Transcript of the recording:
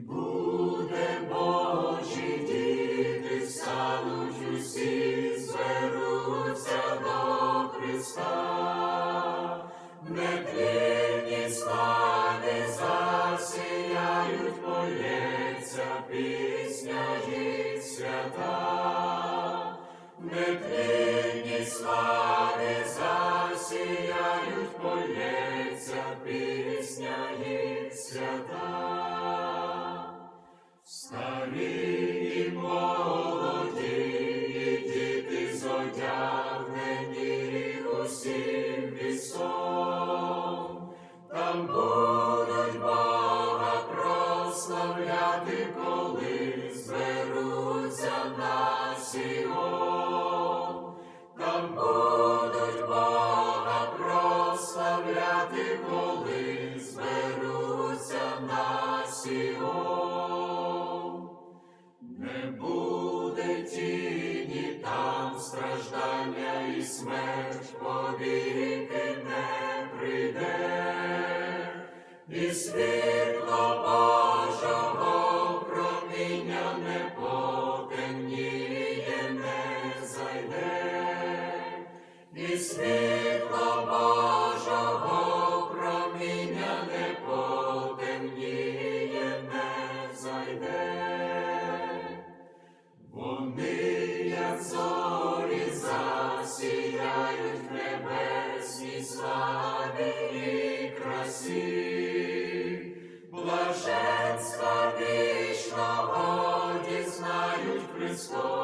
Буде Божі діти, стануть усі, зберуться до Христа. Нетлінні слави засіяють, полється пісня їх свята. Нетлінні слави засіяють, полється пісня їх свята. Старі і молоді, і діти зодягнені усім вісом, там будуть Бога прославляти, коли зберуться на Сіон. Там будуть Бога прославляти, коли зберуться на Сіон. Не буде тіні там, страждання і смерть повіки не прийде, і світло Божого проміння не потемніє, не зайде, і світло Божого проміння не потемніє, не зайде. Вони, як зорі, засіяють в небесній славі і красі, блаженства вічного дізнають Христос.